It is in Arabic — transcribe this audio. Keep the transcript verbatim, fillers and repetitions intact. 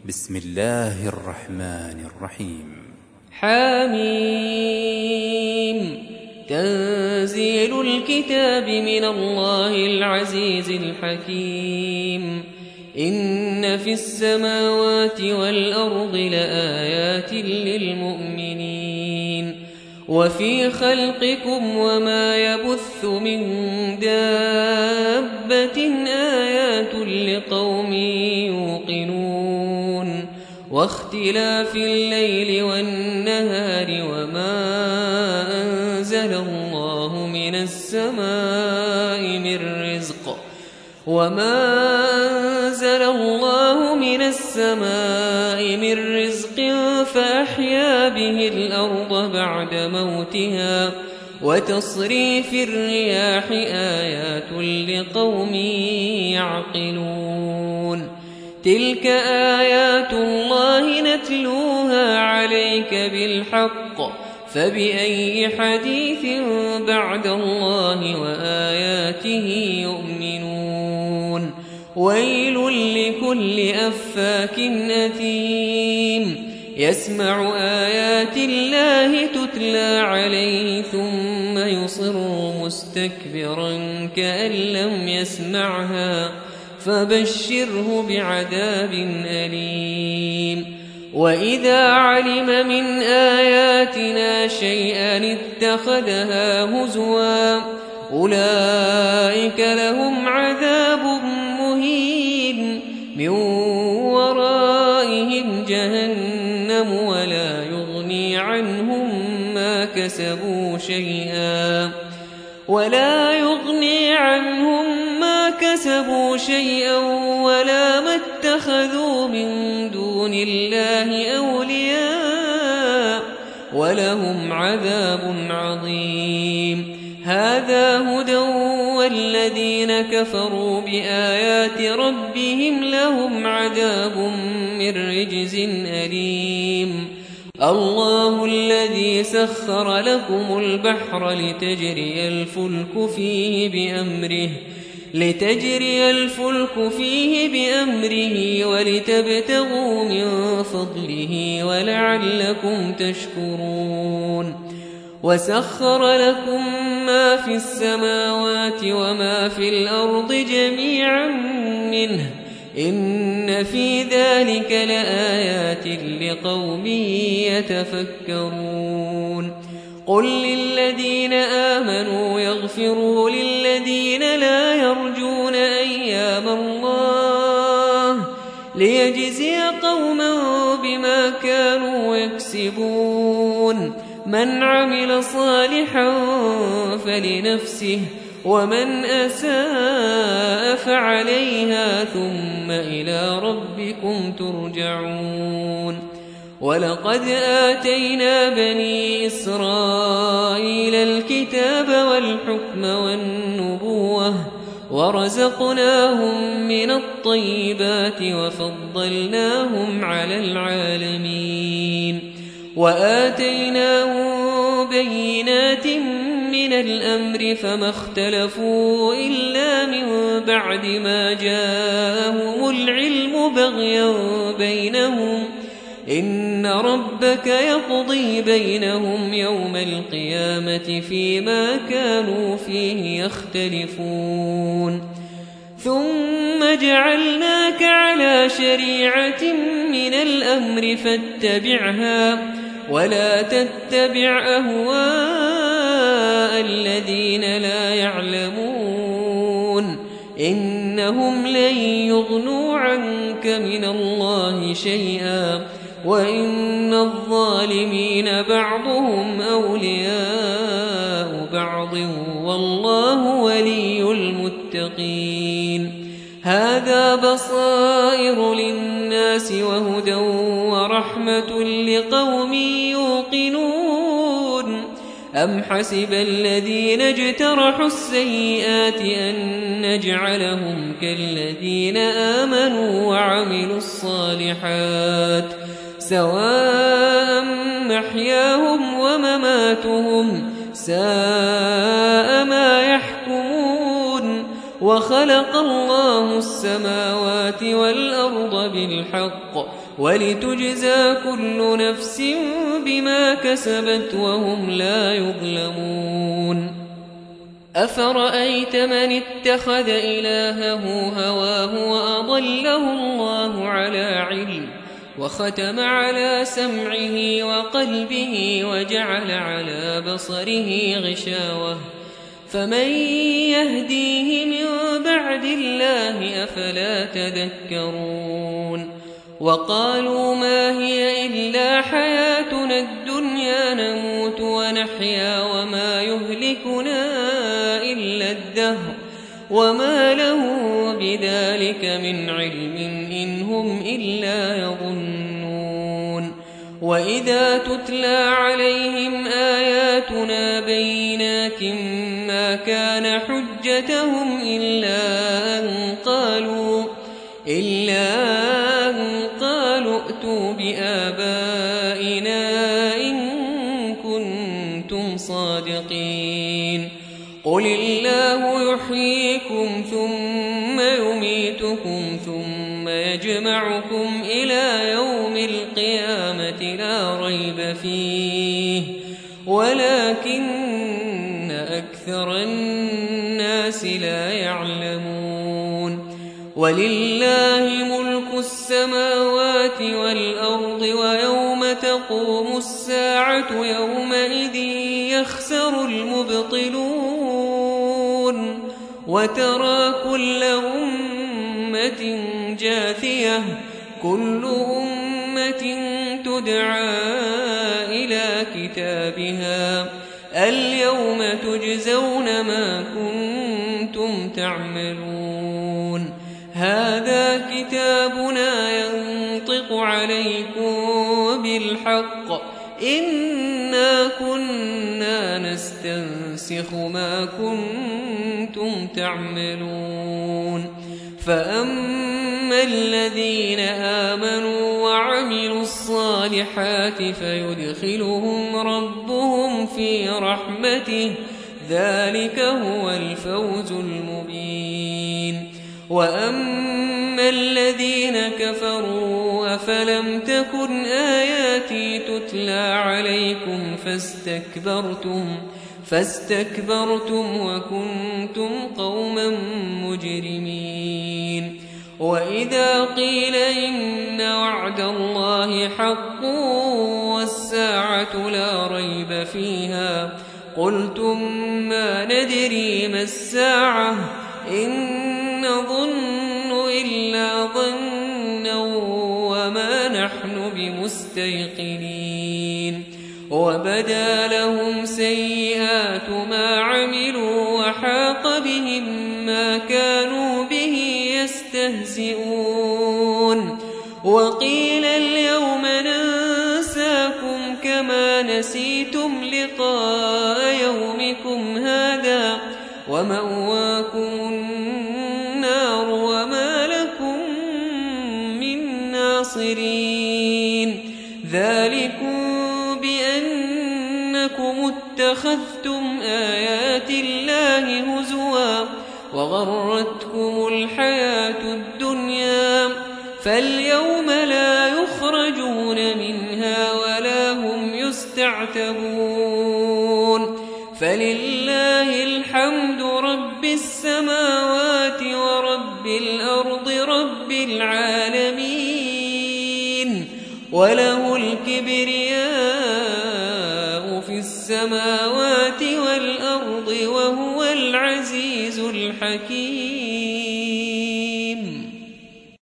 بسم الله الرحمن الرحيم. حميم. تنزيل الكتاب من الله العزيز الحكيم. إن في السماوات والأرض لآيات للمؤمنين وفي خلقكم وما يبث من دابة آيات لقوم يوقنون واختلاف الليل والنهار وما أنزل الله من السماء من رزق وما أنزل الله من السماء من رزق فأحيا به الأرض بعد موتها وتصريف الرياح آيات لقوم يعقلون. تلك آيات الله نتلوها عليك بالحق فبأي حديث بعد الله وآياته يؤمنون. ويل لكل أفاك أثيم يسمع آيات الله تتلى عليه ثم يصر مستكبرا كأن لم يسمعها فبشره بعذاب أليم. وإذا علم من آياتنا شيئا اتخذها هزوا أولئك لهم عذاب مهين من ورائهم جهنم ولا يغني عنهم ما كسبوا شيئا ولا يغني عنهم ما كسبوا شيئا ولا ما اتخذوا من دون الله أولياء ولهم عذاب عظيم. هذا هدى والذين كفروا بآيات ربهم لهم عذاب من رجز أليم. الله الذي سخر لكم البحر لتجري الفلك فيه بأمره لتجري الفلك فيه بأمره ولتبتغوا من فضله ولعلكم تشكرون. وسخر لكم ما في السماوات وما في الأرض جميعا منه إن في ذلك لآيات لقوم يتفكرون. قل للذين آمنوا يغفروا للذين لا يرجون أيام الله ليجزي قوما بما كانوا يكسبون. من عمل صالحا فلنفسه ومن أساء فعليها ثم إلى ربكم ترجعون. ولقد آتينا بني إسرائيل الكتاب والحكم والنبوة ورزقناهم من الطيبات وفضلناهم على العالمين وآتيناهم بينات من الأمر فما اختلفوا إلا من بعد ما جاءهم العلم بغيا بينهم إن ربك يقضي بينهم يوم القيامة فيما كانوا فيه يختلفون. ثم جعلناك على شريعة من الأمر فاتبعها ولا تتبع أهواء الذين لا يعلمون إنهم لن يغنوا عنك من الله شيئا وإن الظالمين بعضهم أولياء بعض والله ولي المتقين. هذا بصائر للناس وهدى ورحمة لقوم يوقنون. أم حسب الذين اجترحوا السيئات أن نجعلهم كالذين آمنوا وعملوا الصالحات سواء محياهم ومماتهم ساء ما يحكمون. وخلق الله السماوات والأرض بالحق ولتجزى كل نفس بما كسبت وهم لا يظلمون أفرأيت من اتخذ إلهه هواه وأضله الله على علم وختم على سمعه وقلبه وجعل على بصره غشاوة فمن يهديه من بعد الله أفلا تذكرون وقالوا ما هي إلا حياتنا الدنيا نموت ونحيا وما يهلكنا إلا الدهر وما له بذلك من علم إن هم إلا يظنون وإذا تتلى عليهم آياتنا بينات ما كان حجتهم إلا أن قالوا إلا أن قالوا ائتوا بآبائنا إن كنتم صادقين قل الله يحييكم ثم يميتكم ثم يجمعكم إلى يوم القيامة لا ريب فيه ولكن أكثر الناس لا يعلمون ولله ملك السماوات والأرض ويوم تقوم الساعة يومئذ يخسر المبطلون وترى كل أمة جاثية كل أمة تدعى إلى كتابها اليوم تجزون ما كنتم تعملون هذا كتابنا ينطق عليكم بالحق إنا كنا نستنسخ ما كنتم تعملون فأما الذين آمنوا وعملوا الصالحات فيدخلهم ربهم في رحمته ذلك هو الفوز المبين وأما الذين كفروا أفلم تكن آياتي تتلى عليكم فاستكبرتم فاستكبرتم وكنتم قوما مجرمين وإذا قيل إن وعد الله حق والساعة لا ريب فيها قلتم ما ندري ما الساعة إن نظن إلا ظنا وما نحن بمستيقنين وبدا لهم سيئات ما عملوا وحاق بهم ما كانوا به يستهزئون وقيل اليوم ننساكم كما نسيتم لقاء يومكم هذا ومأواكم النار وما لكم من ناصرين ذلكم بأنكم اتخذتم آيات الله هزوا وغرتكم الحياة الدنيا فاليوم لا يخرجون منها ولا هم يستعتبون فلله الحمد رب السماوات ورب الأرض رب العالمين وله الكبرياء في السماوات والأرض وهو العزيز الحكيم